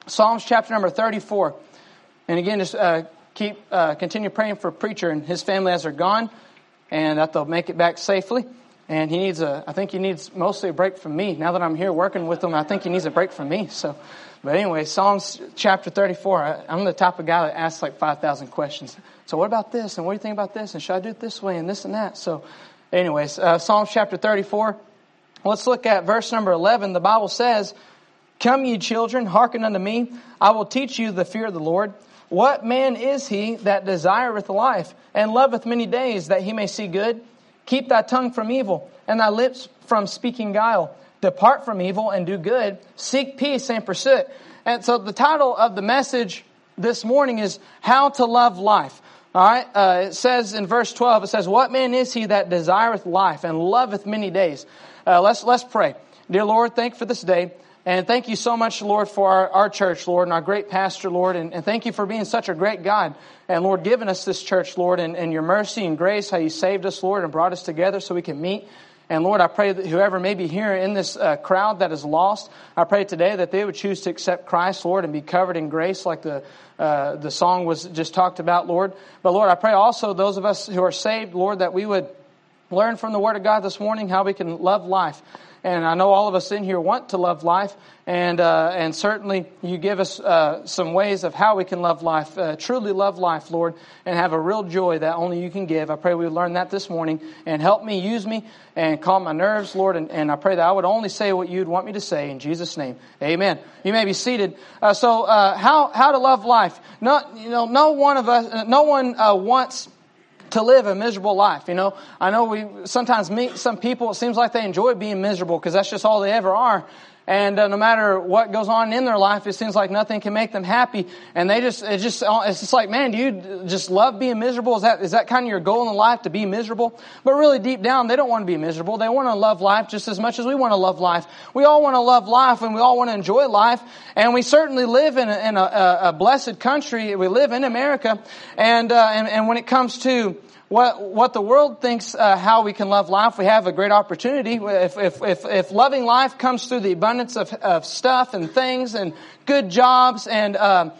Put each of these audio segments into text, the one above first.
Psalms chapter number 34. And again, just continue praying for preacher and his family as they're gone, and that they'll make it back safely. And I think he needs mostly a break from me. Now that I'm here working with him, I think he needs a break from me. But anyway, Psalms chapter 34. I'm the type of guy that asks like 5,000 questions. So what about this? And what do you think about this? And should I do it this way and this and that? So anyways, Psalms chapter 34. Let's look at verse number 11. The Bible says, "Come ye children, hearken unto me. I will teach you the fear of the Lord. What man is he that desireth life, and loveth many days, that he may see good? Keep thy tongue from evil, and thy lips from speaking guile. Depart from evil and do good. Seek peace and pursue it." And so the title of the message this morning is How to Love Life. All right. It says in verse 12, it says, "What man is he that desireth life and loveth many days?" Let's pray. Dear Lord, thank you for this day. And thank you so much, Lord, for our church, Lord, and our great pastor, Lord. And thank you for being such a great God. And, Lord, giving us this church, Lord, and your mercy and grace, how you saved us, Lord, and brought us together so we can meet. And, Lord, I pray that whoever may be here in this crowd that is lost, I pray today that they would choose to accept Christ, Lord, and be covered in grace like the song was just talked about, Lord. But, Lord, I pray also those of us who are saved, Lord, that we would learn from the Word of God this morning how we can love life. And I know all of us in here want to love life, and certainly you give us some ways of how we can love life, truly love life, Lord, and have a real joy that only you can give. I pray we would learn that this morning, and help me, use me, and calm my nerves, Lord, and I pray that I would only say what you'd want me to say in Jesus' name. Amen. You may be seated. So how to love life? No one wants to live a miserable life. I know we sometimes meet some people, it seems like they enjoy being miserable because that's just all they ever are. And no matter what goes on in their life, it seems like nothing can make them happy. And it's just like, man, do you just love being miserable? Is that kind of your goal in life, to be miserable? But really deep down, they don't want to be miserable. They want to love life just as much as we want to love life. We all want to love life, and we all want to enjoy life. And we certainly live in a blessed country. We live in America. And when it comes to what the world thinks how we can love life, we have a great opportunity. If loving life comes through the abundance of stuff and things and good jobs and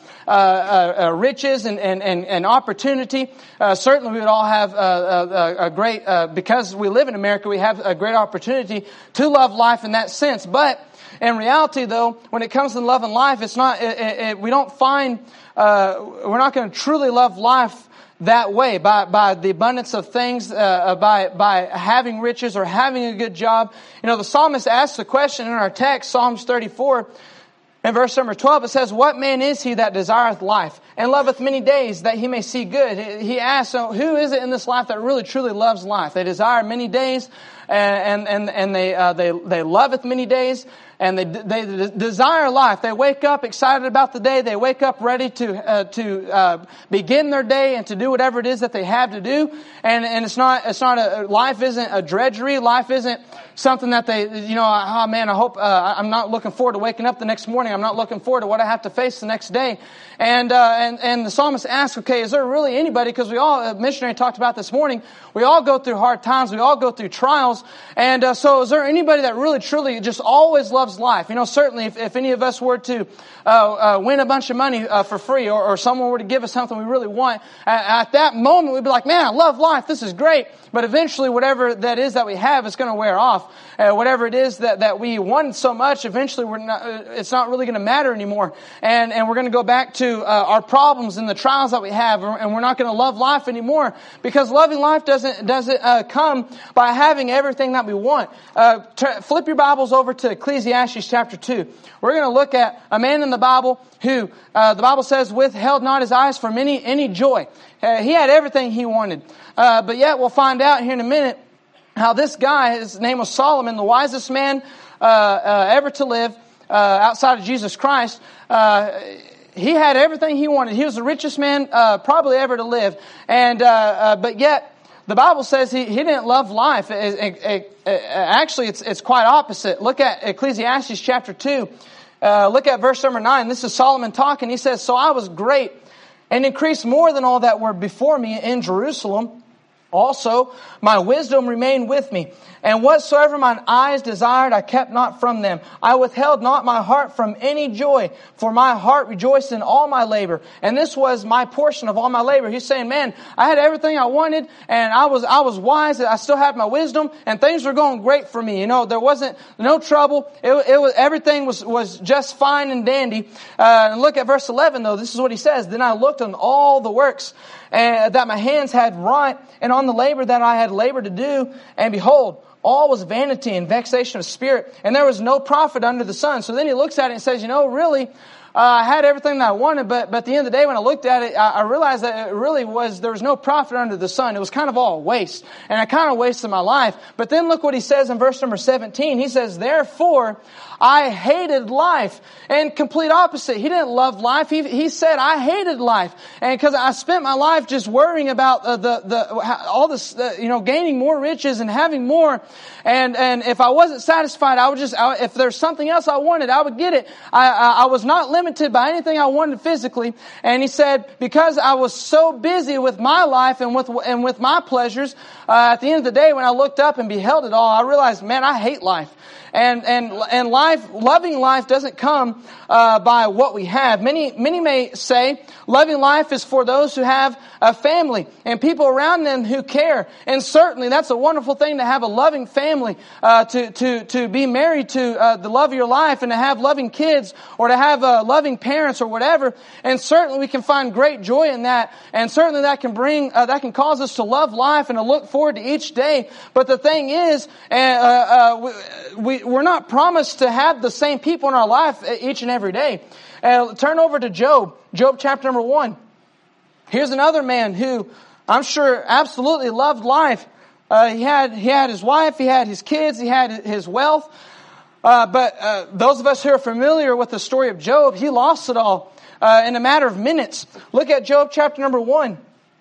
riches and opportunity, certainly we would all have a great, because we live in America, we have a great opportunity to love life in that sense. But in reality, though, when it comes to loving life, it's not. We don't find. We're not going to truly love life that way, by the abundance of things, by having riches or having a good job. The psalmist asks the question in our text, Psalms 34, in verse number 12, it says, "What man is he that desireth life, and loveth many days, that he may see good?" He asks, so who is it in this life that really truly loves life? They desire many days, and they loveth many days. And they desire life. They wake up excited about the day. They wake up ready to begin their day and to do whatever it is that they have to do. And it's not life isn't a drudgery. Life isn't something that they, oh man, I hope, I'm not looking forward to waking up the next morning. I'm not looking forward to what I have to face the next day. And the psalmist asks, okay, is there really anybody, because we all, a missionary talked about this morning, we all go through hard times. We all go through trials. And so is there anybody that really truly just always loves life? Certainly if any of us were to win a bunch of money for free, or someone were to give us something we really want, at that moment we'd be like, man, I love life. This is great. But eventually whatever that is that we have is going to wear off. Whatever it is that we wanted so much, eventually it's not really going to matter anymore. And we're going to go back to our problems and the trials that we have, and we're not going to love life anymore, because loving life doesn't come by having everything that we want. Flip your Bibles over to Ecclesiastes chapter 2. We're going to look at a man in the Bible who the Bible says withheld not his eyes from any joy. He had everything he wanted, but yet we'll find out here in a minute how this guy, his name was Solomon, the wisest man ever to live outside of Jesus Christ. He had everything he wanted. He was the richest man probably ever to live, and but yet the Bible says he didn't love life. Actually, it's quite opposite. Look at Ecclesiastes chapter 2. Look at verse number 9. This is Solomon talking. He says, "So I was great and increased more than all that were before me in Jerusalem. Also, my wisdom remained with me, and whatsoever mine eyes desired, I kept not from them. I withheld not my heart from any joy, for my heart rejoiced in all my labor. And this was my portion of all my labor. He's saying, man, I had everything I wanted, and I was wise, I still had my wisdom, and things were going great for me. There wasn't no trouble. It was everything was just fine and dandy. And look at verse 11 though. This is what he says. Then I looked on all the works that my hands had wrought, and on the labor that I had labored to do, and behold, all was vanity and vexation of spirit, and there was no profit under the sun. So then he looks at it and says, really, I had everything that I wanted, but at the end of the day, when I looked at it, I realized that there was no profit under the sun. It was kind of all waste, and I kind of wasted my life. But then look what he says in verse number 17. He says, therefore, I hated life. And complete opposite. He didn't love life. He said, I hated life. And because I spent my life just worrying about all this, gaining more riches and having more. And if I wasn't satisfied, if there's something else I wanted, I would get it. I was not limited by anything I wanted physically. And he said, because I was so busy with my life and with my pleasures, at the end of the day, when I looked up and beheld it all, I realized, man, I hate life. And life, loving life doesn't come by what we have. Many may say loving life is for those who have a family and people around them who care. And certainly that's a wonderful thing to have a loving family, to be married to the love of your life, and to have loving kids, or to have loving parents or whatever. And certainly we can find great joy in that. And certainly that can cause us to love life and to look forward to each day. But the thing is, we're not promised to have the same people in our life each and every day. Turn over to Job. Job chapter number 1. Here's another man who I'm sure absolutely loved life. He had his wife, he had his kids, he had his wealth. But those of us who are familiar with the story of Job, he lost it all in a matter of minutes. Look at Job chapter number 1.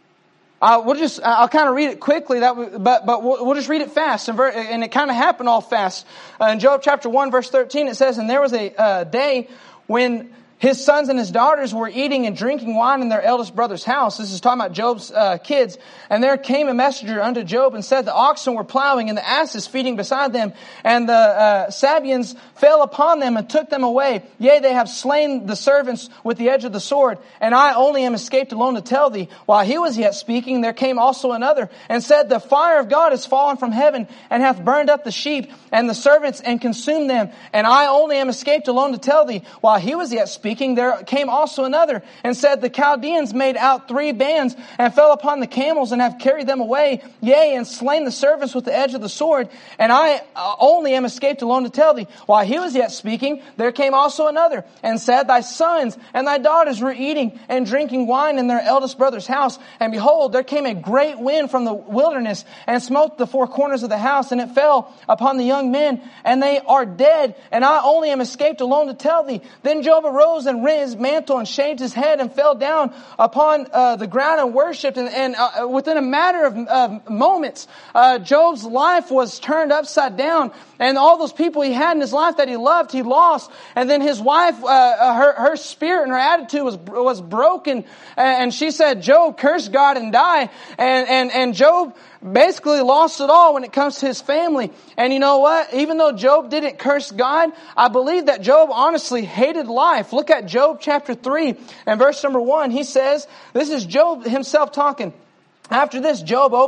I'll kind of read it quickly, but we'll just read it fast, and it kind of happened all fast. In Job chapter 1 verse 13 it says, and there was a day when his sons and his daughters were eating and drinking wine in their eldest brother's house. This is talking about Job's kids. And there came a messenger unto Job and said, the oxen were plowing and the asses feeding beside them. And the Sabeans fell upon them and took them away. Yea, they have slain the servants with the edge of the sword. And I only am escaped alone to tell thee. While he was yet speaking, there came also another and said, the fire of God is fallen from heaven and hath burned up the sheep and the servants and consumed them. And I only am escaped alone to tell thee. While he was yet speaking, there came also another and said, the Chaldeans made out 3 bands and fell upon the camels and have carried them away, yea, and slain the servants with the edge of the sword. And I only am escaped alone to tell thee. While he was yet speaking, there came also another and said, thy sons and thy daughters were eating and drinking wine in their eldest brother's house. And behold, there came a great wind from the wilderness and smote the 4 corners of the house, and it fell upon the young men, and they are dead. And I only am escaped alone to tell thee. Then Job arose and rent his mantle and shaved his head and fell down upon the ground and worshipped. And within a matter of moments, Job's life was turned upside down. And all those people he had in his life that he loved, he lost. And then his wife, her spirit and her attitude was broken. And she said, Job, curse God and die. And Job basically lost it all when it comes to his family. And you know what? Even though Job didn't curse God, I believe that Job honestly hated life. Look at Job chapter 3 and verse number 1. He says, this is Job himself talking. After this,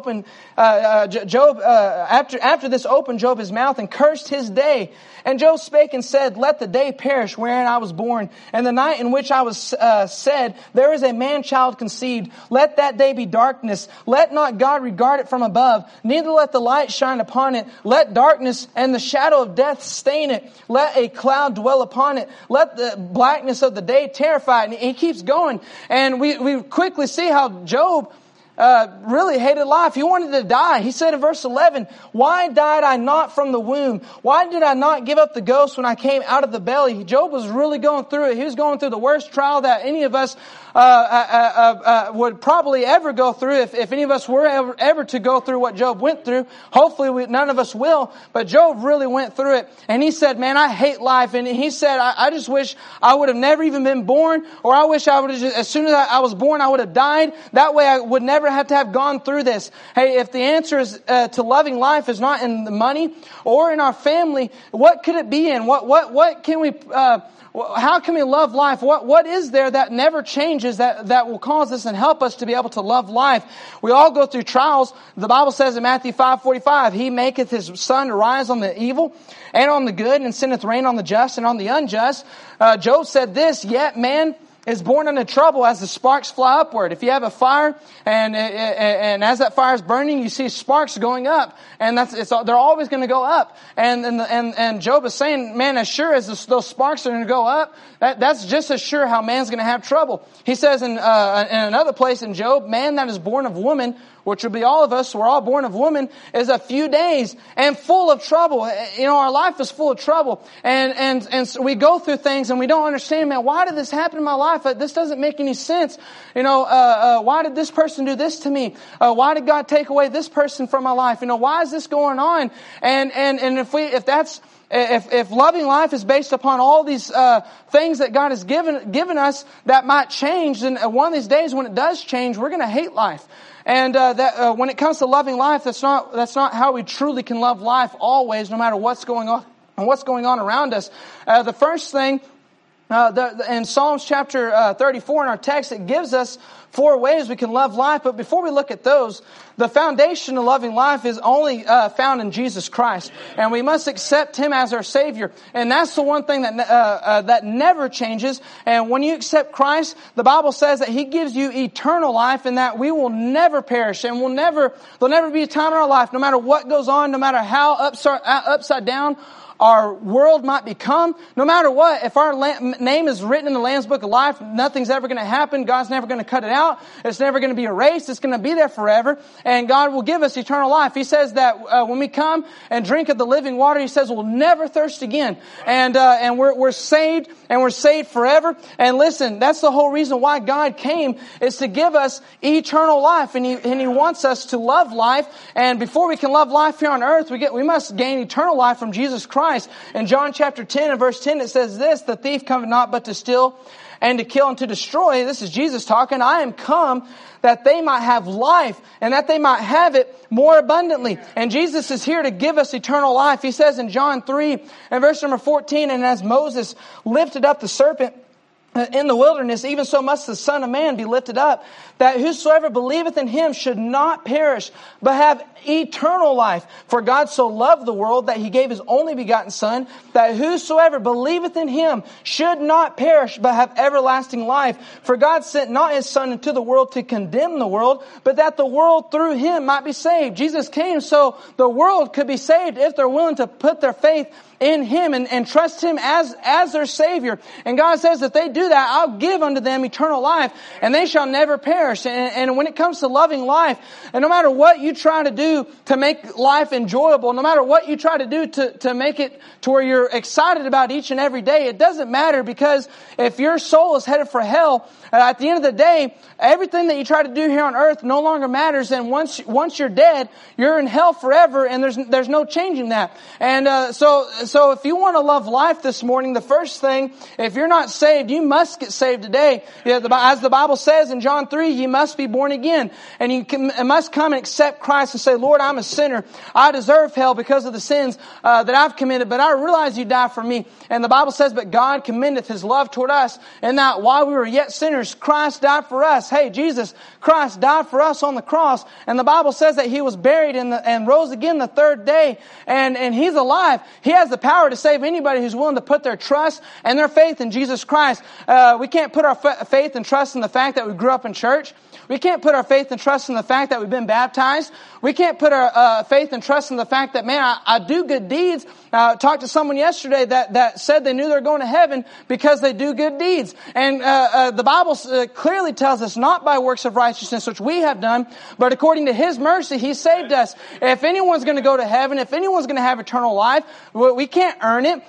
after this opened Job his mouth and cursed his day. And Job spake and said, let the day perish wherein I was born, and the night in which I was said, there is a man-child conceived. Let that day be darkness. Let not God regard it from above, neither let the light shine upon it. Let darkness and the shadow of death stain it. Let a cloud dwell upon it. Let the blackness of the day terrify it. And he keeps going. And we quickly see how Job really hated life. He wanted to die. He said in verse 11, why died I not from the womb? Why did I not give up the ghost when I came out of the belly? Job was really going through it. He was going through the worst trial that any of us would probably ever go through, if any of us were ever to go through what Job went through. Hopefully none of us will, but Job really went through it. And he said, man, I hate life. And he said, I just wish I would have never even been born, or I wish I would have just, as soon as I was born, I would have died. That way I would never never had to have gone through this. Hey, if the answer is to loving life is not in the money or in our family, what could it be in? What can we? How can we love life? What is there that never changes that will cause us and help us to be able to love life? We all go through trials. The Bible says in Matthew 5:45, He maketh His sun to rise on the evil and on the good, and sendeth rain on the just and on the unjust. Job said this, yet man is born into trouble as the sparks fly upward. If you have a fire and as that fire is burning, you see sparks going up, and they're always going to go up. And Job is saying, man, as sure as those sparks are going to go up, that's just as sure how man's going to have trouble. He says in another place in Job, man that is born of woman, which will be all of us, we're all born of woman, is a few days and full of trouble. You know, our life is full of trouble. And so we go through things and we don't understand, man, why did this happen in my life? This doesn't make any sense. You know, why did this person do this to me? Why did God take away this person from my life? You know, why is this going on? And if loving life is based upon all these things that God has given us that might change, then one of these days when it does change, we're going to hate life. And when it comes to loving life, that's not how we truly can love life always, no matter what's going on and what's going on around us. The first thing in Psalms chapter 34 in our text, it gives us 4 ways we can love life. But before we look at those, the foundation of loving life is only found in Jesus Christ, and we must accept Him as our Savior. And that's the one thing that never changes. And when you accept Christ, the Bible says that He gives you eternal life, and that we will never perish, and there'll never be a time in our life, no matter what goes on, no matter how upside down our world might become, no matter what, if our name is written in the Lamb's Book of Life, nothing's ever going to happen. God's never going to cut it out. It's never going to be erased. It's going to be there forever. And God will give us eternal life. He says that when we come and drink of the living water, He says we'll never thirst again. And we're saved, and we're saved forever. And listen, that's the whole reason why God came, is to give us eternal life. And He wants us to love life. And before we can love life here on earth, we must gain eternal life from Jesus Christ. In John chapter 10 and verse 10, it says this, the thief cometh not but to steal and to kill and to destroy. This is Jesus talking. I am come that they might have life, and that they might have it more abundantly. And Jesus is here to give us eternal life. He says in John 3 and verse number 14, and as Moses lifted up the serpent in the wilderness, even so must the Son of Man be lifted up, that whosoever believeth in Him should not perish, but have eternal life. For God so loved the world that He gave His only begotten Son, that whosoever believeth in Him should not perish, but have everlasting life. For God sent not His Son into the world to condemn the world, but that the world through Him might be saved. Jesus came so the world could be saved if they're willing to put their faith in Him and trust Him as their Savior. And God says if they do that, I'll give unto them eternal life, and they shall never perish. And when it comes to loving life, and no matter what you try to do to make life enjoyable, no matter what you try to do to make it to where you're excited about each and every day, it doesn't matter, because if your soul is headed for hell, at the end of the day, everything that you try to do here on earth no longer matters. And once you're dead, you're in hell forever, and there's no changing that. And so if you want to love life this morning, the first thing, if you're not saved, you must get saved today. As the Bible says in John 3, you must be born again. And you must come and accept Christ and say, Lord, I'm a sinner. I deserve hell because of the sins that I've committed, but I realize You died for me. And the Bible says, but God commendeth His love toward us, and that while we were yet sinners, Christ died for us. Hey, Jesus Christ died for us on the cross. And the Bible says that He was buried and rose again the third day. And He's alive. He has the power to save anybody who's willing to put their trust and their faith in Jesus Christ. We can't put our faith and trust in the fact that we grew up in church. We can't put our faith and trust in the fact that we've been baptized. We can't put our faith and trust in the fact that, man, I do good deeds. I talked to someone yesterday that said they knew they were going to heaven because they do good deeds. And the Bible clearly tells us not by works of righteousness which we have done, but according to His mercy, He saved us. If anyone's going to go to heaven, if anyone's going to have eternal life, we can't earn it.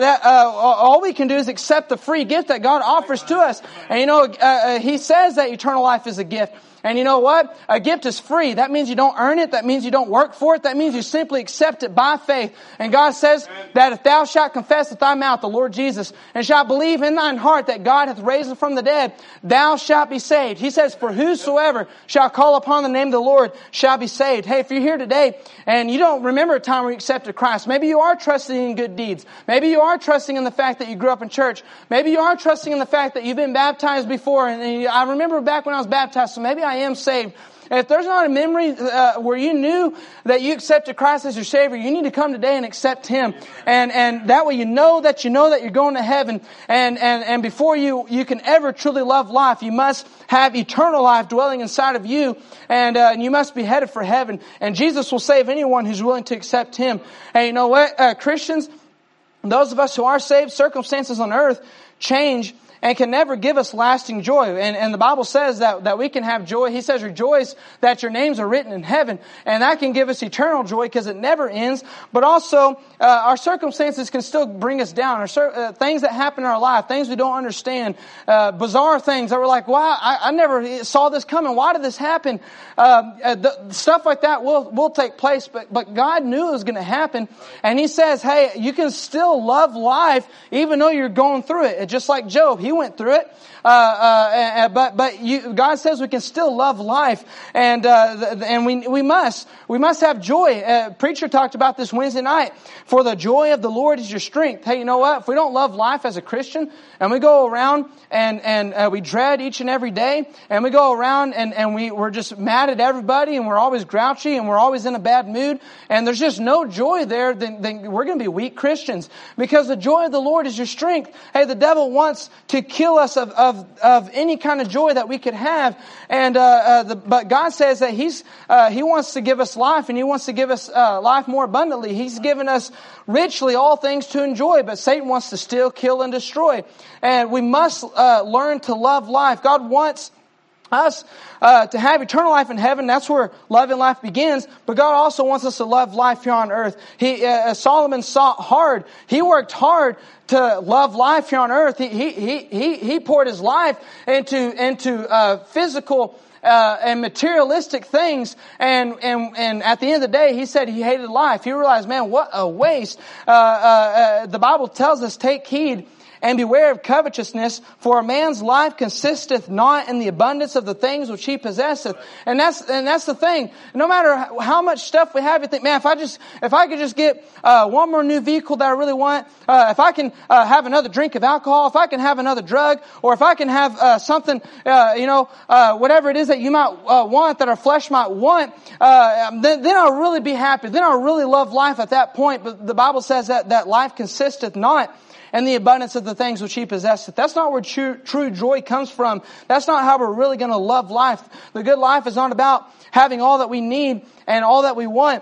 All we can do is accept the free gift that God offers to us. And He says that eternal life is a gift. And you know what? A gift is free. That means you don't earn it. That means you don't work for it. That means you simply accept it by faith. And God says that if thou shalt confess with thy mouth the Lord Jesus, and shalt believe in thine heart that God hath raised him from the dead, thou shalt be saved. He says, for whosoever shall call upon the name of the Lord shall be saved. Hey, if you're here today and you don't remember a time where you accepted Christ, maybe you are trusting in good deeds. Maybe you are trusting in the fact that you grew up in church. Maybe you are trusting in the fact that you've been baptized before. And I remember back when I was baptized, so maybe I am saved. If there's not a memory where you knew that you accepted Christ as your Savior, you need to come today and accept Him. And that way you know that you're going to heaven. And before you can ever truly love life, you must have eternal life dwelling inside of you. And you must be headed for heaven. And Jesus will save anyone who's willing to accept Him. And you know what? Christians, those of us who are saved, circumstances on earth change and can never give us lasting joy. And the Bible says that we can have joy. He says, rejoice that your names are written in heaven. And that can give us eternal joy because it never ends. But also, our circumstances can still bring us down. Things that happen in our life, things we don't understand, bizarre things that we're like, wow, I never saw this coming. Why did this happen? Stuff like that will take place. But God knew it was going to happen. And He says, hey, you can still love life even though you're going through it. Just like Job. He went through it, but God says we can still love life, and we must have joy. Preacher talked about this Wednesday night. For the joy of the Lord is your strength. Hey, you know what? If we don't love life as a Christian, and we go around and we dread each and every day, and we go around and we're just mad at everybody, and we're always grouchy, and we're always in a bad mood, and there's just no joy there, then we're going to be weak Christians. Because the joy of the Lord is your strength. Hey, the devil wants to kill us of any kind of joy that we could have, but God says that He wants to give us life, and He wants to give us life more abundantly. He's given us richly all things to enjoy, but Satan wants to steal, kill, and destroy. And we must learn to love life. God wants us to have eternal life in heaven. That's where love and life begins. But God also wants us to love life here on earth. Solomon sought hard. He worked hard to love life here on earth. He poured his life into physical and materialistic things, and at the end of the day, he said he hated life. He realized, man, what a waste. The Bible tells us, take heed and beware of covetousness, for a man's life consisteth not in the abundance of the things which he possesseth. And that's the thing. No matter how much stuff we have, you think, man, if I could just get one more new vehicle that I really want, if I can have another drink of alcohol, if I can have another drug, or if I can have something, whatever it is that you might want, that our flesh might want, then I'll really be happy. Then I'll really love life at that point. But the Bible says that life consisteth not and the abundance of the things which he possesseth. That's not where true joy comes from. That's not how we're really going to love life. The good life is not about having all that we need and all that we want.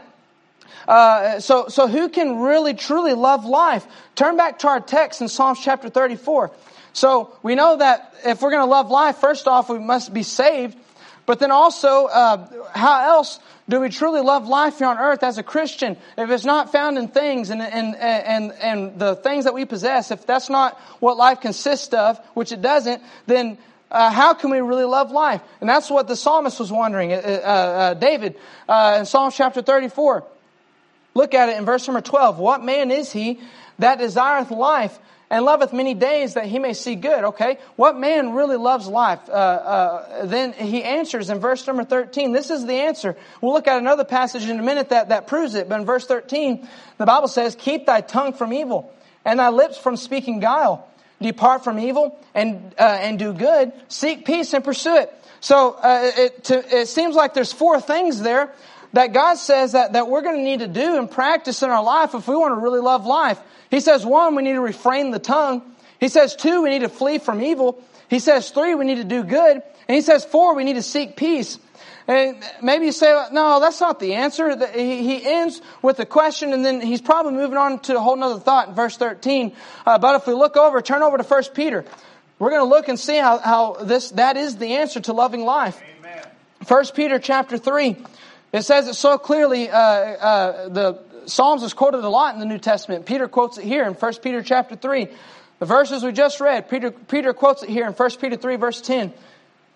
So who can really truly love life? Turn back to our text in Psalms chapter 34. So we know that if we're going to love life, first off, we must be saved. But then also, how else do we truly love life here on earth as a Christian? If it's not found in things and the things that we possess, if that's not what life consists of, which it doesn't, then how can we really love life? And that's what the psalmist was wondering. David, in Psalms chapter 34. Look at it in verse number 12. What man is he that desireth life and loveth many days that he may see good? Okay, what man really loves life? Then he answers in verse number 13. This is the answer. We'll look at another passage in a minute that proves it. But in verse 13, the Bible says, keep thy tongue from evil and thy lips from speaking guile. Depart from evil and do good. Seek peace and pursue it. So it seems like there's four things there that God says that we're going to need to do and practice in our life if we want to really love life. He says, 1, we need to refrain the tongue. He says, 2, we need to flee from evil. He says, 3, we need to do good. And he says, 4, we need to seek peace. And maybe you say, no, that's not the answer. He ends with a question, and then he's probably moving on to a whole other thought in verse 13. But if we turn over to 1 Peter, we're going to look and see how that is the answer to loving life. Amen. 1 Peter chapter 3, it says it so clearly. The Psalms is quoted a lot in the New Testament. Peter quotes it here in 1 Peter chapter 3. The verses we just read, Peter quotes it here in 1 Peter 3 verse 10.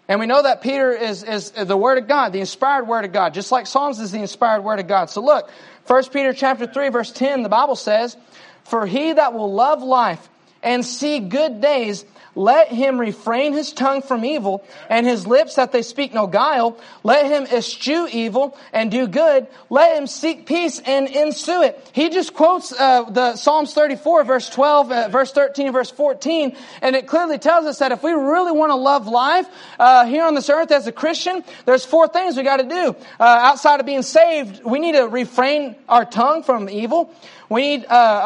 And we know that Peter is the Word of God, the inspired Word of God, just like Psalms is the inspired Word of God. So look, 1 Peter chapter 3, verse 10, the Bible says, "For he that will love life and see good days, let him refrain his tongue from evil, and his lips that they speak no guile. Let him eschew evil and do good. Let him seek peace and ensue it." He just quotes the Psalms 34, verse 12, verse 13, verse 14, and it clearly tells us that if we really want to love life here on this earth as a Christian, there's 4 things we got to do. Outside of being saved, we need to refrain our tongue from evil. We need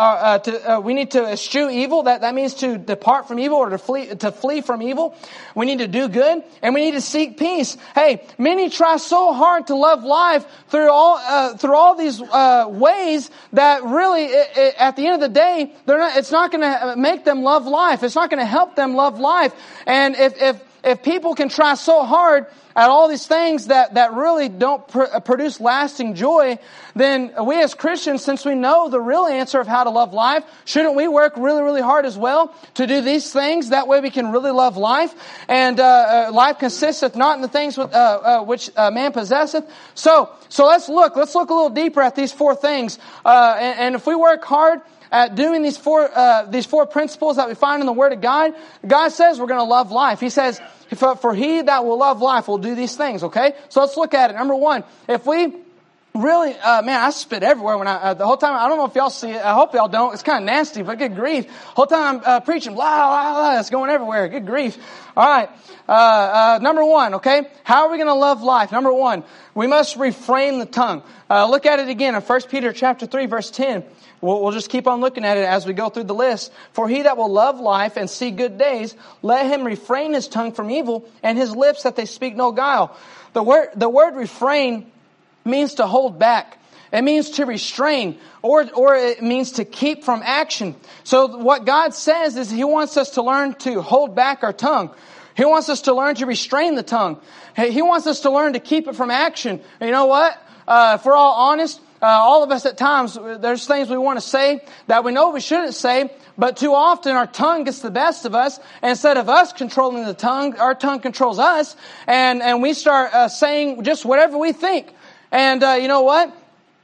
to eschew evil. That means to depart from evil or to flee from evil. We need to do good, and we need to seek peace. Hey, many try so hard to love life through all these ways that really, at the end of the day, it's not going to make them love life. It's not going to help them love life. And if people can try so hard at all these things that really don't produce lasting joy, then we as Christians, since we know the real answer of how to love life, shouldn't we work really, really hard as well to do these things? That way we can really love life. And life consisteth not in the things which man possesseth. So let's look a little deeper at these 4 things. And if we work hard at doing these four principles that we find in the Word of God, God says we're going to love life. He says, "For he that will love life will do these things." Okay, so let's look at it. Number 1, if we really, man, I spit everywhere when the whole time. I don't know if y'all see it. I hope y'all don't. It's kind of nasty, but good grief. Whole time I'm preaching, blah, blah, blah. It's going everywhere. Good grief. All right. Number 1, okay. How are we going to love life? Number 1, we must refrain the tongue. Look at it again in 1 Peter chapter 3, verse 10. We'll just keep on looking at it as we go through the list. "For he that will love life and see good days, let him refrain his tongue from evil, and his lips that they speak no guile." The word refrain means to hold back. It means to restrain, or it means to keep from action. So what God says is He wants us to learn to hold back our tongue. He wants us to learn to restrain the tongue. He wants us to learn to keep it from action. And you know what? If we're all honest, all of us at times, there's things we want to say that we know we shouldn't say, but too often our tongue gets the best of us. And instead of us controlling the tongue, our tongue controls us, and we start saying just whatever we think. And you know what?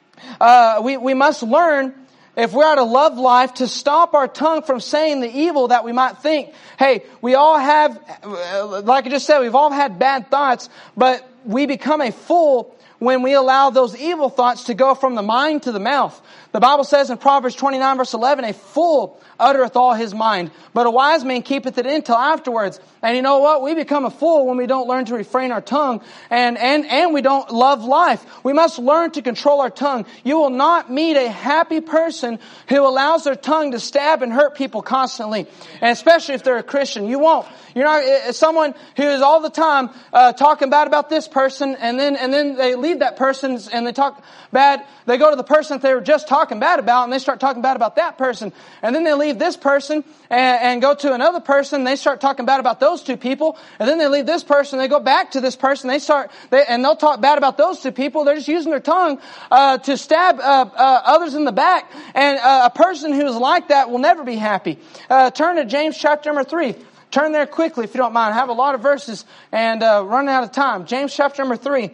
We must learn, if we are to love life, to stop our tongue from saying the evil that we might think. Hey, we all have, like I just said, we've all had bad thoughts, but we become a fool when we allow those evil thoughts to go from the mind to the mouth. The Bible says in Proverbs 29 verse 11, "A fool uttereth all his mind, but a wise man keepeth it in till afterwards." And you know what? We become a fool when we don't learn to refrain our tongue and we don't love life. We must learn to control our tongue. You will not meet a happy person who allows their tongue to stab and hurt people constantly. And especially if they're a Christian. You won't. You're not someone who is all the time talking bad about this person, and then they leave that person and they talk bad. They go to the person that they were just talking bad about, and they start talking bad about that person. And then they leave this person and go to another person. And they start talking bad about those 2 people. And then they leave this person. They go back to this person. And they'll talk bad about those 2 people. They're just using their tongue to stab others in the back. And a person who is like that will never be happy. Turn to James chapter number 3. Turn there quickly if you don't mind. I have a lot of verses and running out of time. James chapter number 3.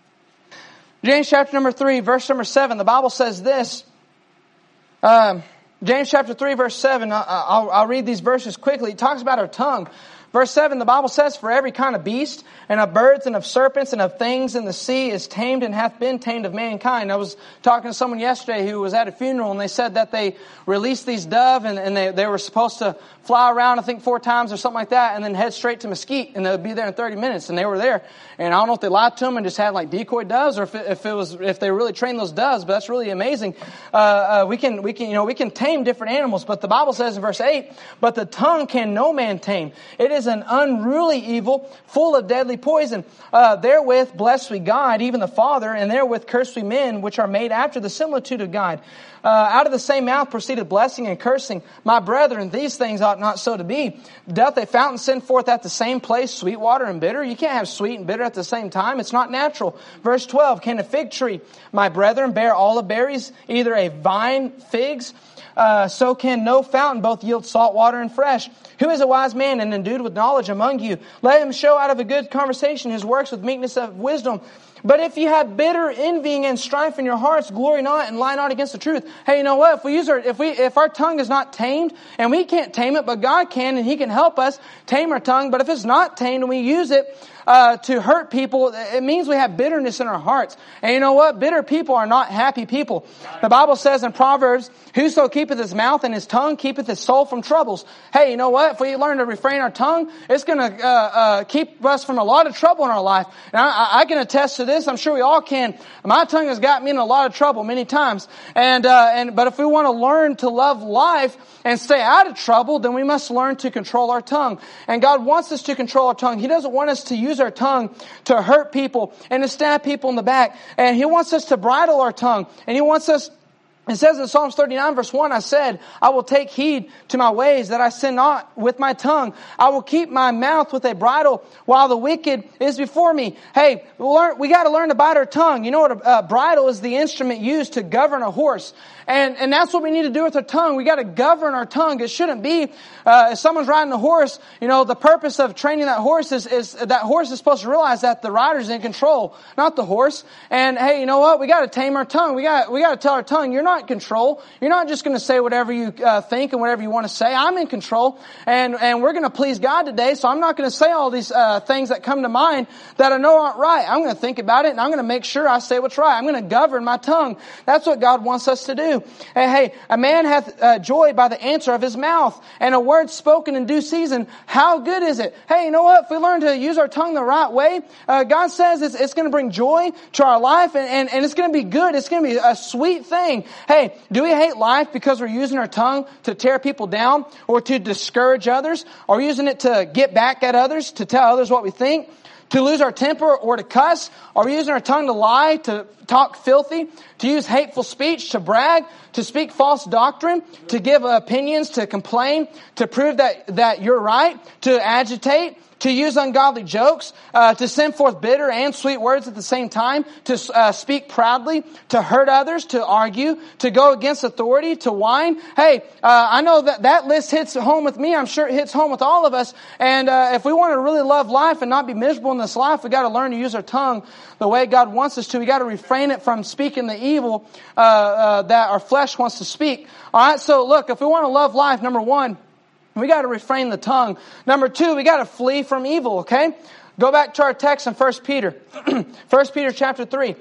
James chapter number 3, verse number 7. The Bible says this. James chapter 3, verse 7. I'll read these verses quickly. It talks about our tongue. Verse 7, the Bible says, "For every kind of beast, and of birds, and of serpents, and of things in the sea is tamed and hath been tamed of mankind." I was talking to someone yesterday who was at a funeral, and they said that they released these dove, and they were supposed to fly around, I think 4 times or something like that, and then head straight to Mesquite, and they would be there in 30 minutes, and they were there. And I don't know if they lied to them and just had like decoy doves, or if they really trained those doves, but that's really amazing. We can tame different animals, but the Bible says in verse 8, "But the tongue can no man tame. It is an unruly evil, full of deadly poison. Therewith bless we God, even the Father, and therewith curse we men, which are made after the similitude of God. Out of the same mouth proceeded blessing and cursing. My brethren, these things ought not so to be. Doth a fountain send forth at the same place sweet water and bitter? You can't have sweet and bitter at the same time. It's not natural." Verse 12, "Can a fig tree, my brethren, bear olive berries, either a vine figs? so can no fountain both yield salt water and fresh. Who is a wise man and endued with knowledge among you? Let him show out of a good conversation his works with meekness of wisdom. But if you have bitter envying and strife in your hearts, glory not and lie not against the truth. Hey, you know what? If our tongue is not tamed, and we can't tame it, but God can, and He can help us tame our tongue. But if it's not tamed and we use it to hurt people, it means we have bitterness in our hearts. And you know what? Bitter people are not happy people. The Bible says in Proverbs, whoso keepeth his mouth and his tongue keepeth his soul from troubles. Hey, you know what? If we learn to refrain our tongue, it's going to keep us from a lot of trouble in our life. And I can attest to this. I'm sure we all can. My tongue has got me in a lot of trouble many times. But if we want to learn to love life and stay out of trouble, then we must learn to control our tongue. And God wants us to control our tongue. He doesn't want us to use our tongue to hurt people and to stab people in the back. And He wants us to bridle our tongue. And He wants us, it says in Psalms 39 verse 1, I said, I will take heed to my ways that I sin not with my tongue. I will keep my mouth with a bridle while the wicked is before me. Hey, we got to learn to bite our tongue. You know what a bridle is? The instrument used to govern a horse. And that's what we need to do with our tongue. We got to govern our tongue. It shouldn't be, if someone's riding a horse, you know, the purpose of training that horse is that horse is supposed to realize that the rider's in control, not the horse. And hey, you know what? We got to tame our tongue. We got to tell our tongue, you're not in control. You're not just going to say whatever you think and whatever you want to say. I'm in control. And we're going to please God today. So I'm not going to say all these things that come to mind that I know aren't right. I'm going to think about it and I'm going to make sure I say what's right. I'm going to govern my tongue. That's what God wants us to do. And hey, a man hath joy by the answer of his mouth, and a word spoken in due season. How good is it? Hey, you know what? If we learn to use our tongue the right way, God says it's going to bring joy to our life, and it's going to be good. It's going to be a sweet thing. Hey, do we hate life because we're using our tongue to tear people down or to discourage others? Or using it to get back at others, to tell others what we think? To lose our temper or to cuss? Are we using our tongue to lie, to talk filthy, to use hateful speech, to brag, to speak false doctrine, to give opinions, to complain, to prove that you're right, to agitate, to use ungodly jokes, to send forth bitter and sweet words at the same time, to speak proudly, to hurt others, to argue, to go against authority, to whine? Hey, I know that list hits home with me. I'm sure it hits home with all of us. And if we want to really love life and not be miserable in this life, we got to learn to use our tongue the way God wants us to. We got to refrain it from speaking the evil that our flesh wants to speak. All right, so look, if we want to love life, number one, we got to refrain the tongue. Number two, we got to flee from evil, okay? Go back to our text in 1 Peter. 1 Peter chapter 3.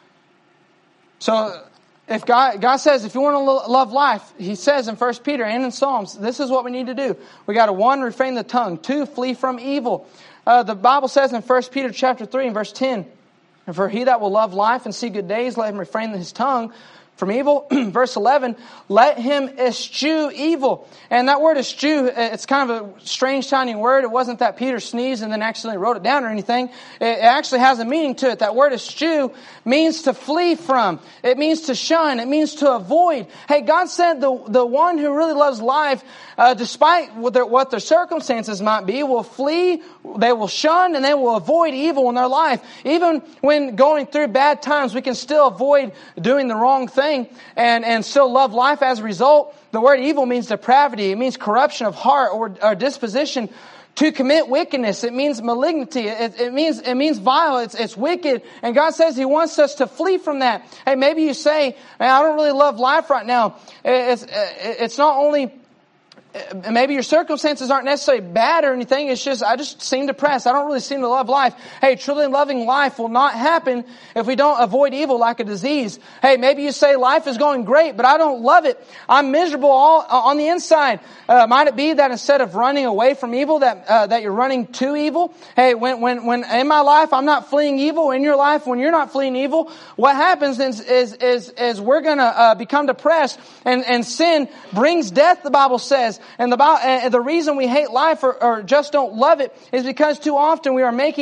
So, if God says, if you want to love life, He says in 1 Peter and in Psalms, this is what we need to do. We got to, 1, refrain the tongue. 2, flee from evil. The Bible says in 1 Peter chapter 3 and verse 10, for he that will love life and see good days, let him refrain his tongue from evil. Verse 11, let him eschew evil. And that word eschew, it's kind of a strange sounding word. It wasn't that Peter sneezed and then accidentally wrote it down or anything. It actually has a meaning to it. That word eschew means to flee from. It means to shun. It means to avoid. Hey, God said the one who really loves life, despite what their circumstances might be, will flee, they will shun, and they will avoid evil in their life. Even when going through bad times, we can still avoid doing the wrong thing and still love life as a result. The word evil means depravity. It means corruption of heart or disposition to commit wickedness. It means malignity. It means vile. It's wicked. And God says He wants us to flee from that. Hey, maybe you say, man, I don't really love life right now. It's not only, maybe your circumstances aren't necessarily bad or anything. It's just, I just seem depressed. I don't really seem to love life. Hey, truly loving life will not happen if we don't avoid evil like a disease. Hey, maybe you say life is going great, but I don't love it. I'm miserable all on the inside. Might it be that instead of running away from evil, that you're running to evil? Hey, when in my life I'm not fleeing evil, in your life when you're not fleeing evil, what happens is we're gonna become depressed, and sin brings death, the Bible says. And the reason we hate life or just don't love it is because too often we are making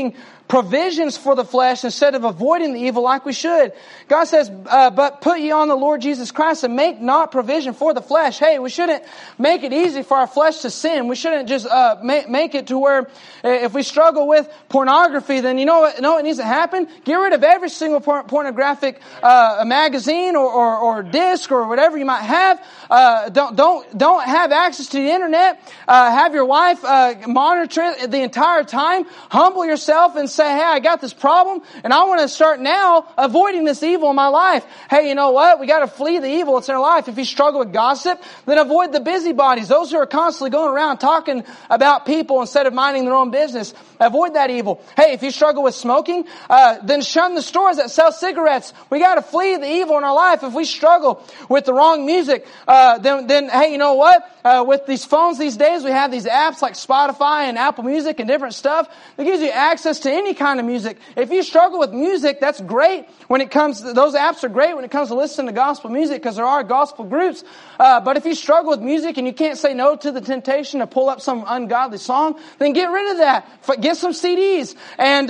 provisions for the flesh instead of avoiding the evil like we should. God says, but put ye on the Lord Jesus Christ and make not provision for the flesh. Hey, we shouldn't make it easy for our flesh to sin. We shouldn't just make it to where if we struggle with pornography, then you know what needs to happen? Get rid of every single pornographic magazine or disc or whatever you might have. Don't have access to the internet. Have your wife monitor it the entire time. Humble yourself and say, hey, I got this problem and I want to start now avoiding this evil in my life. Hey, you know what? We got to flee the evil that's in our life. If you struggle with gossip, then avoid the busybodies. Those who are constantly going around talking about people instead of minding their own business. Avoid that evil. Hey, if you struggle with smoking, then shun the stores that sell cigarettes. We got to flee the evil in our life. If we struggle with the wrong music, then hey, you know what? With these phones these days, we have these apps like Spotify and Apple Music and different stuff that gives you access to any kind of music. If you struggle with music, that's great. Those apps are great when it comes to listening to gospel music because there are gospel groups. But if you struggle with music and you can't say no to the temptation to pull up some ungodly song, then get rid of that. Get some CDs and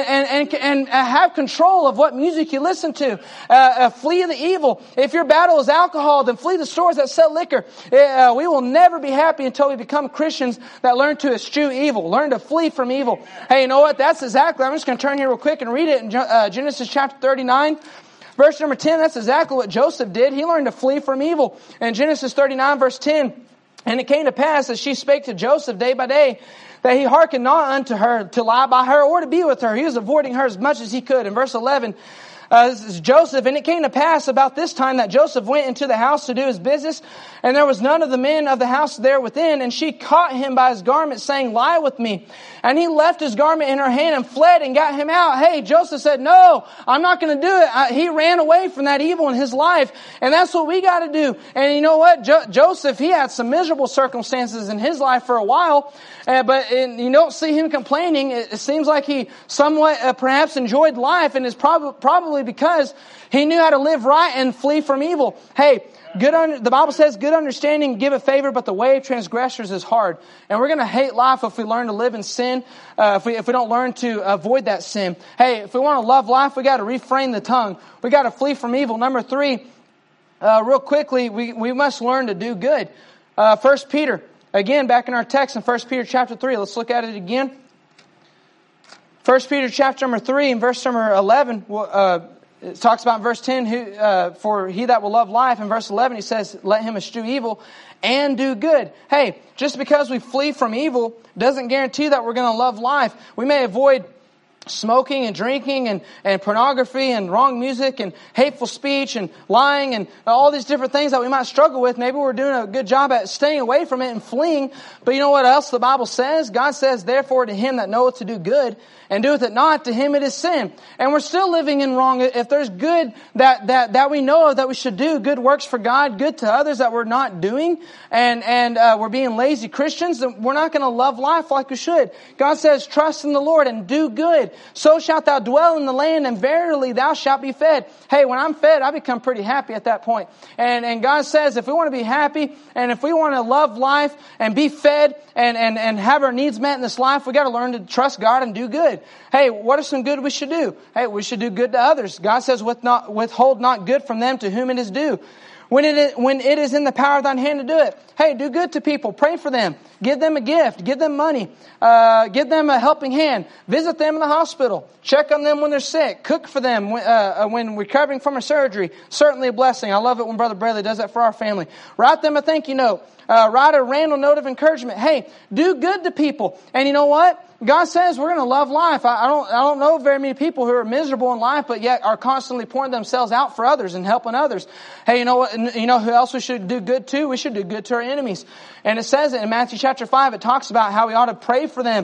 have control of what music you listen to. Flee the evil. If your battle is alcohol, then flee the stores that sell liquor. We will never be happy until we become Christians that learn to eschew evil, learn to flee from evil. Hey, you know what? I'm just going to turn here real quick and read it in Genesis chapter 39. Verse number 10, that's exactly what Joseph did. He learned to flee from evil. In Genesis 39 verse 10, and it came to pass as she spake to Joseph day by day, that he hearkened not unto her to lie by her or to be with her. He was avoiding her as much as he could. In verse 11, this is Joseph, and it came to pass about this time that Joseph went into the house to do his business, and there was none of the men of the house there within, and she caught him by his garment, saying, lie with me. And he left his garment in her hand and fled and got him out. Hey, Joseph said, no, I'm not going to do it. He ran away from that evil in his life, and that's what we got to do. And you know what? Joseph, he had some miserable circumstances in his life for a while, but you don't see him complaining. It seems like he somewhat perhaps enjoyed life, and it's probably because he knew how to live right and flee from evil. Hey, the Bible says, good understanding giveth favor, but the way of transgressors is hard. And we're going to hate life if we learn to live in sin, if we don't learn to avoid that sin. Hey, if we want to love life, we got to refrain the tongue. We got to flee from evil. Number 3, real quickly, we must learn to do good. 1 Peter, again, back in our text in 1 Peter chapter 3, let's look at it again. 1 Peter chapter number 3 and verse number 11, it talks about in verse 10, for he that will love life. In verse 11, he says, let him eschew evil and do good. Hey, just because we flee from evil doesn't guarantee that we're going to love life. We may avoid smoking and drinking and pornography and wrong music and hateful speech and lying and all these different things that we might struggle with. Maybe we're doing a good job at staying away from it and fleeing. But you know what else the Bible says? God says, therefore to him that knoweth to do good and doeth it not, to him it is sin. And we're still living in wrong. If there's good that we know of that we should do, good works for God, good to others that we're not doing, and we're being lazy Christians, then we're not going to love life like we should. God says, trust in the Lord and do good. So shalt thou dwell in the land, and verily thou shalt be fed. Hey, when I'm fed, I become pretty happy at that point. And God says, if we want to be happy, and if we want to love life and be fed and have our needs met in this life, we got to learn to trust God and do good. Hey, what are some good we should do? Hey, we should do good to others. God says, withhold not good from them to whom it is due. When it is in the power of thine hand to do it. Hey, do good to people. Pray for them. Give them a gift. Give them money. Give them a helping hand. Visit them in the hospital. Check on them when they're sick. Cook for them when recovering from a surgery. Certainly a blessing. I love it when Brother Bradley does that for our family. Write them a thank you note. Write a random note of encouragement. Hey, do good to people. And you know what? God says we're going to love life. I don't know very many people who are miserable in life, but yet are constantly pouring themselves out for others and helping others. Hey, you know what? You know who else we should do good to? We should do good to our enemies. And it says it in Matthew chapter 5. It talks about how we ought to pray for them.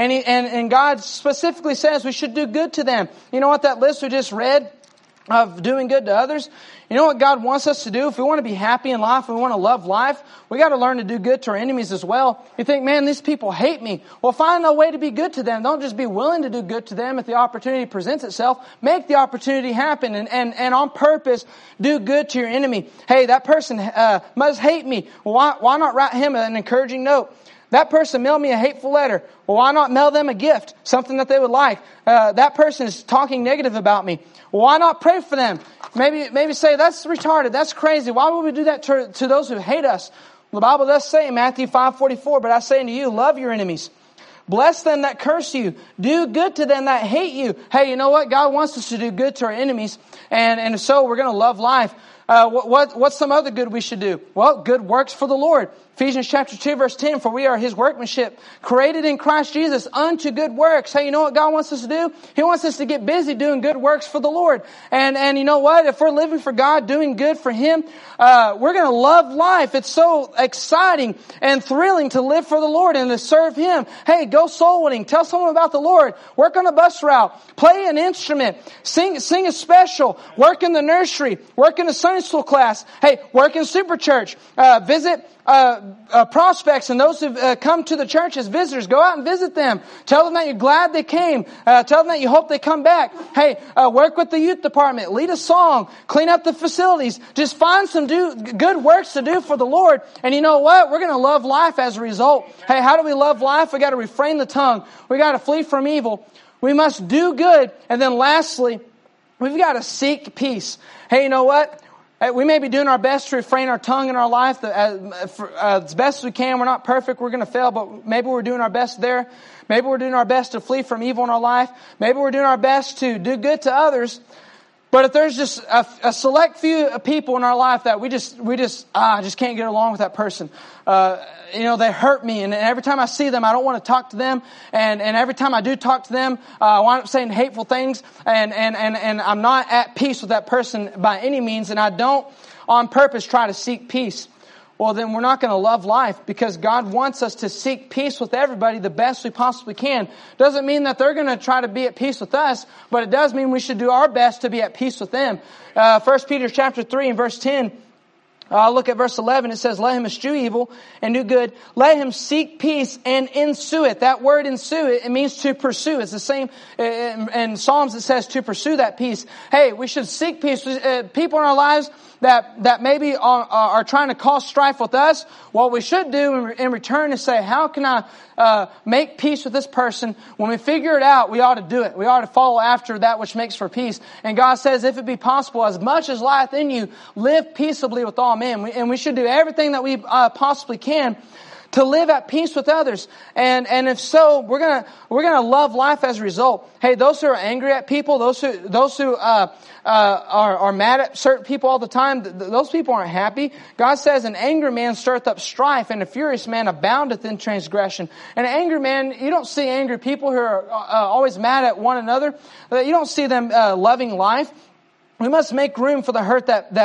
And God specifically says we should do good to them. You know what that list we just read of doing good to others? You know what God wants us to do? If we want to be happy in life, if we want to love life, we got to learn to do good to our enemies as well. You think, man, these people hate me. Well, find a way to be good to them. Don't just be willing to do good to them if the opportunity presents itself. Make the opportunity happen and on purpose do good to your enemy. Hey, that person must hate me. Well, why not write him an encouraging note? That person mailed me a hateful letter. Well, why not mail them a gift? Something that they would like. That person is talking negative about me. Well, why not pray for them? Maybe say, that's retarded. That's crazy. Why would we do that to those who hate us? Well, the Bible does say in Matthew 5:44, but I say unto you, love your enemies. Bless them that curse you. Do good to them that hate you. Hey, you know what? God wants us to do good to our enemies. And so we're going to love life. What's some other good we should do? Well, good works for the Lord. Ephesians chapter 2 verse 10, for we are His workmanship, created in Christ Jesus unto good works. Hey, you know what God wants us to do? He wants us to get busy doing good works for the Lord. And you know what? If we're living for God, doing good for Him, we're going to love life. It's so exciting and thrilling to live for the Lord and to serve Him. Hey, go soul winning. Tell someone about the Lord. Work on a bus route. Play an instrument. Sing a special. Work in the nursery. Work in a Sunday school class. Hey, work in Super Church. Visit prospects and those who come to the church as visitors. Go out and visit them. Tell them that you're glad they came. Tell them that you hope they come back. Hey, work with the youth department. Lead a song. Clean up the facilities. Just find some good works to do for the Lord. And you know what? We're going to love life as a result. Hey, how do we love life? We got to refrain the tongue. We got to flee from evil. We must do good. And then lastly, we've got to seek peace. Hey, you know what? We may be doing our best to refrain our tongue in our life as best as we can. We're not perfect. We're going to fail, but maybe we're doing our best there. Maybe we're doing our best to flee from evil in our life. Maybe we're doing our best to do good to others. But if there's just a select few people in our life that I just can't get along with that person. They hurt me, and every time I see them, I don't want to talk to them. And every time I do talk to them, I wind up saying hateful things, and I'm not at peace with that person by any means, and I don't on purpose try to seek peace. Well, then we're not going to love life, because God wants us to seek peace with everybody the best we possibly can. Doesn't mean that they're going to try to be at peace with us, but it does mean we should do our best to be at peace with them. 1 Peter chapter 3 and verse 10. Look at verse 11. It says, let him eschew evil and do good. Let him seek peace and ensue it. That word ensue it means to pursue. It's the same in Psalms. It says to pursue that peace. Hey, we should seek peace. People in our lives that maybe are trying to cause strife with us, what we should do in return is say, how can I make peace with this person? When we figure it out, we ought to do it. We ought to follow after that which makes for peace. And God says, if it be possible, as much as lieth in you, live peaceably with all men. And we should do everything that we possibly can to live at peace with others. And if so, we're gonna love life as a result. Hey, those who are angry at people, those who are mad at certain people all the time, those people aren't happy. God says, an angry man stirreth up strife, and a furious man aboundeth in transgression. And an angry man, you don't see angry people who are always mad at one another. You don't see them loving life. We must make room for the hurt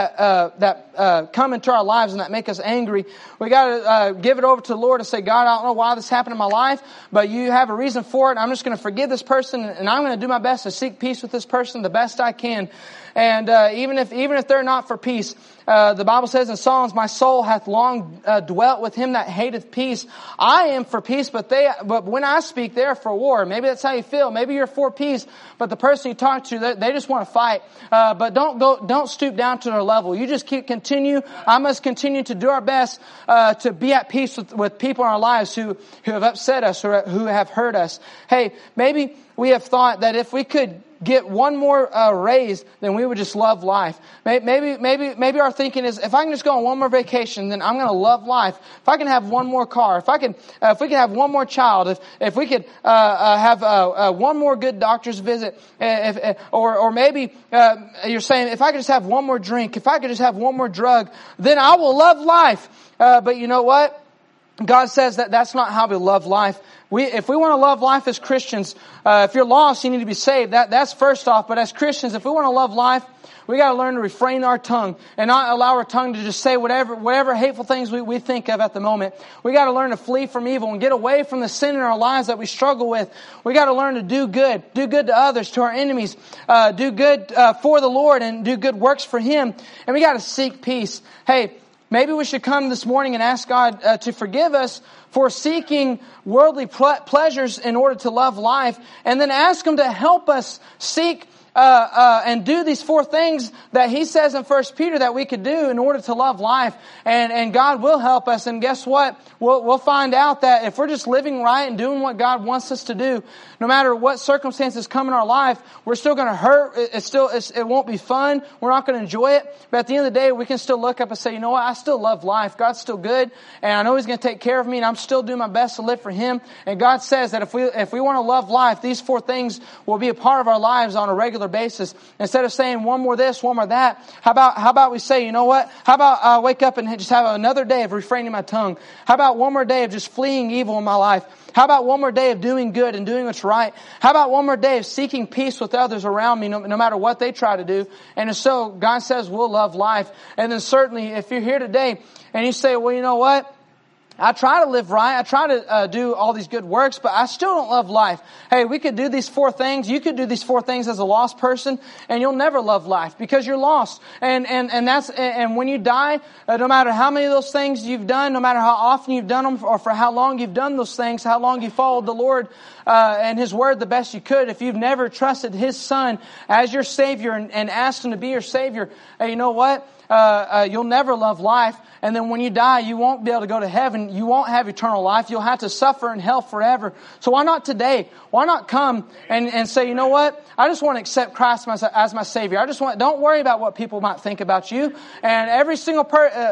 that come into our lives and that make us angry. We got to give it over to the Lord and say, God, I don't know why this happened in my life, but you have a reason for it. I'm just going to forgive this person, and I'm going to do my best to seek peace with this person the best I can. And even if they're not for peace, the Bible says in Psalms, my soul hath long dwelt with him that hateth peace. I am for peace, but when I speak, they are for war. Maybe that's how you feel. Maybe you're for peace, but the person you talk to, they just want to fight. But don't stoop down to their level. You just continue. I must continue to do our best to be at peace with people in our lives who have upset us or who have hurt us. Hey, maybe we have thought that if we could get one more raise, then we would just love life. Maybe our thinking is, if I can just go on one more vacation, then I'm going to love life. If I can have one more car, if we could have one more child, if we could have one more good doctor's visit, or maybe you're saying, if I could just have one more drink, if I could just have one more drug, then I will love life. But you know what? God says that that's not how we love life. If we want to love life as Christians, if you're lost, you need to be saved. That's first off. But as Christians, if we want to love life, we got to learn to refrain our tongue and not allow our tongue to just say whatever hateful things we think of at the moment. We got to learn to flee from evil and get away from the sin in our lives that we struggle with. We got to learn to do good to others, to our enemies, do good for the Lord, and do good works for Him. And we got to seek peace. Hey, maybe we should come this morning and ask God to forgive us for seeking worldly pleasures in order to love life, and then ask Him to help us seek and do these 4 things that He says in 1 Peter that we could do in order to love life. And God will help us. And guess what? We'll find out that if we're just living right and doing what God wants us to do, no matter what circumstances come in our life, we're still going to hurt. It won't be fun. We're not going to enjoy it. But at the end of the day, we can still look up and say, you know what? I still love life. God's still good. And I know He's going to take care of me. And I'm still doing my best to live for Him. And God says that if we want to love life, these 4 things will be a part of our lives on a regular basis. Instead of saying one more this, one more that, how about we say, you know what? How about I wake up and just have another day of refraining my tongue? How about one more day of just fleeing evil in my life? How about one more day of doing good and doing what's right? How about one more day of seeking peace with others around me, no matter what they try to do? And so God says we'll love life. And then certainly if you're here today and you say, well, you know what? I try to live right. I try to do all these good works, but I still don't love life. Hey, we could do these 4 things. You could do these 4 things as a lost person, and you'll never love life because you're lost. And when you die, no matter how many of those things you've done, no matter how often you've done them, or for how long you've done those things, how long you followed the Lord and His Word the best you could, if you've never trusted His Son as your Savior and asked Him to be your Savior, hey, you know what? You'll never love life. And then when you die, you won't be able to go to heaven. You won't have eternal life. You'll have to suffer in hell forever. So why not today? Why not come and say, you know what? I just want to accept Christ as my Savior. Don't worry about what people might think about you. And every single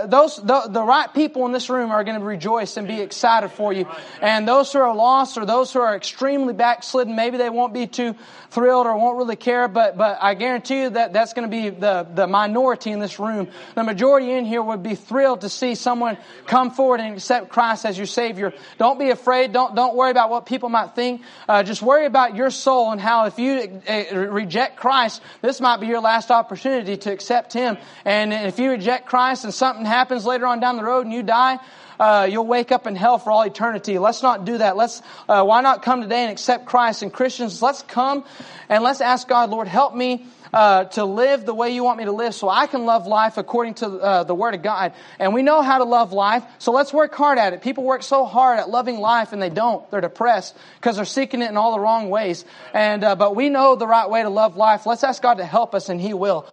the right people in this room are going to rejoice and be excited for you. And those who are lost or those who are extremely backslidden, maybe they won't be too thrilled or won't really care. But I guarantee you that that's going to be the minority in this room. The majority in here would be thrilled to see someone come forward and accept Christ as your Savior. Don't be afraid. Don't worry about what people might think. Just worry about your soul and how if you reject Christ, this might be your last opportunity to accept Him. And if you reject Christ and something happens later on down the road and you die, you'll wake up in hell for all eternity. Let's not do that. Why not come today and accept Christ? And Christians, let's come and let's ask God, Lord, help me to live the way you want me to live so I can love life according to the Word of God. And we know how to love life, so let's work hard at it. People work so hard at loving life and they don't. They're depressed because they're seeking it in all the wrong ways. But we know the right way to love life. Let's ask God to help us and He will.